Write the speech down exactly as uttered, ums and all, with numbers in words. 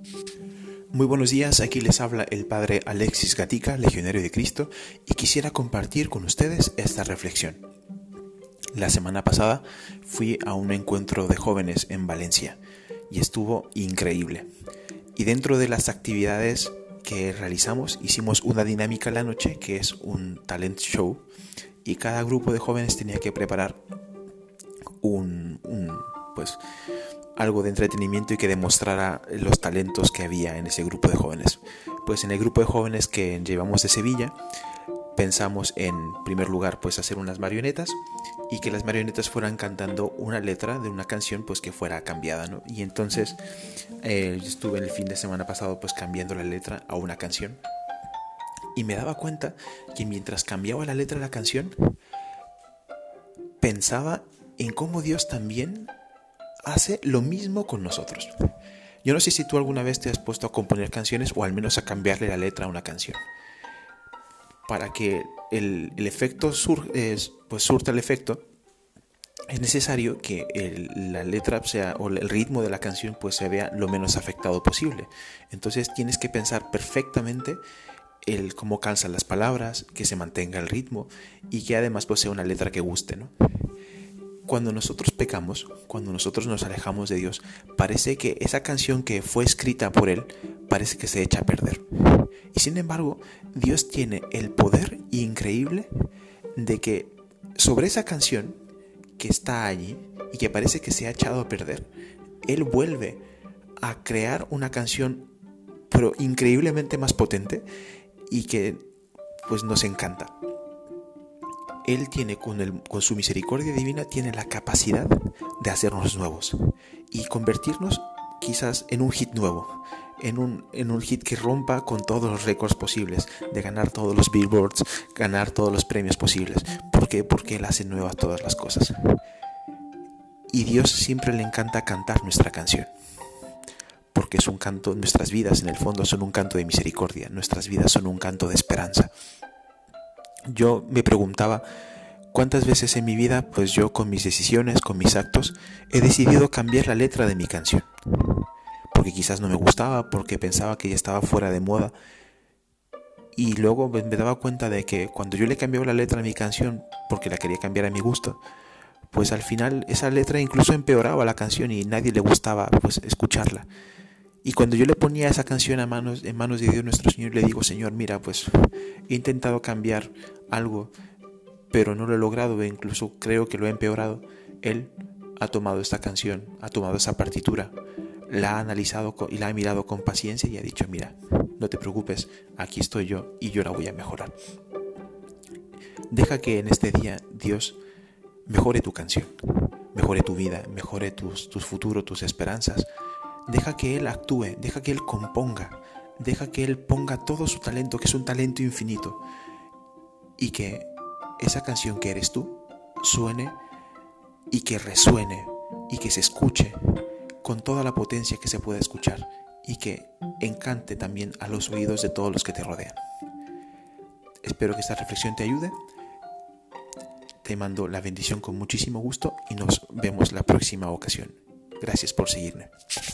Muy buenos días, aquí les habla el Padre Alexis Gatica, Legionario de Cristo, y quisiera compartir con ustedes esta reflexión. La semana pasada fui a un encuentro de jóvenes en Valencia y estuvo increíble. Y dentro de las actividades que realizamos, hicimos una dinámica en la noche que es un talent show, y cada grupo de jóvenes tenía que preparar un, un pues algo de entretenimiento y que demostrara los talentos que había en ese grupo de jóvenes. Pues en el grupo de jóvenes que llevamos de Sevilla, pensamos en primer lugar pues hacer unas marionetas y que las marionetas fueran cantando una letra de una canción pues que fuera cambiada, ¿no? Y entonces eh, yo estuve en el fin de semana pasado pues cambiando la letra a una canción y me daba cuenta que mientras cambiaba la letra de la canción pensaba en cómo Dios también hace lo mismo con nosotros. Yo no sé si tú alguna vez te has puesto a componer canciones o al menos a cambiarle la letra a una canción. Para que el, el efecto sur, eh, pues surta el efecto, es necesario que el, la letra sea, o el ritmo de la canción pues se vea lo menos afectado posible. Entonces tienes que pensar perfectamente el cómo calzan las palabras, que se mantenga el ritmo y que además pues sea una letra que guste, ¿no? Cuando nosotros pecamos, cuando nosotros nos alejamos de Dios, parece que esa canción que fue escrita por Él, parece que se echa a perder. Y sin embargo, Dios tiene el poder increíble de que sobre esa canción que está allí y que parece que se ha echado a perder, Él vuelve a crear una canción pero increíblemente más potente y que pues nos encanta. Él tiene, con, el, con su misericordia divina, tiene la capacidad de hacernos nuevos y convertirnos quizás en un hit nuevo, en un, en un hit que rompa con todos los récords posibles, de ganar todos los billboards, ganar todos los premios posibles. ¿Por qué? Porque Él hace nuevas todas las cosas. Y Dios siempre le encanta cantar nuestra canción, porque es un canto, nuestras vidas en el fondo son un canto de misericordia, nuestras vidas son un canto de esperanza. Yo me preguntaba cuántas veces en mi vida, pues yo con mis decisiones, con mis actos, he decidido cambiar la letra de mi canción. Porque quizás no me gustaba, porque pensaba que ya estaba fuera de moda. Y luego me daba cuenta de que cuando yo le cambiaba la letra a mi canción, porque la quería cambiar a mi gusto, pues al final esa letra incluso empeoraba la canción y nadie le gustaba pues escucharla. Y cuando yo le ponía esa canción a manos, en manos de Dios nuestro Señor, le digo: Señor, mira, pues he intentado cambiar algo, pero no lo he logrado e incluso creo que lo he empeorado. Él ha tomado esta canción, ha tomado esa partitura, la ha analizado y la ha mirado con paciencia y ha dicho: mira, no te preocupes, aquí estoy yo y yo la voy a mejorar. Deja que en este día Dios mejore tu canción, mejore tu vida, mejore tus, tus futuros, tus esperanzas. Deja que Él actúe, deja que Él componga, deja que Él ponga todo su talento, que es un talento infinito, y que esa canción que eres tú suene y que resuene y que se escuche con toda la potencia que se pueda escuchar y que encante también a los oídos de todos los que te rodean. Espero que esta reflexión te ayude. Te mando la bendición con muchísimo gusto y nos vemos la próxima ocasión. Gracias por seguirme.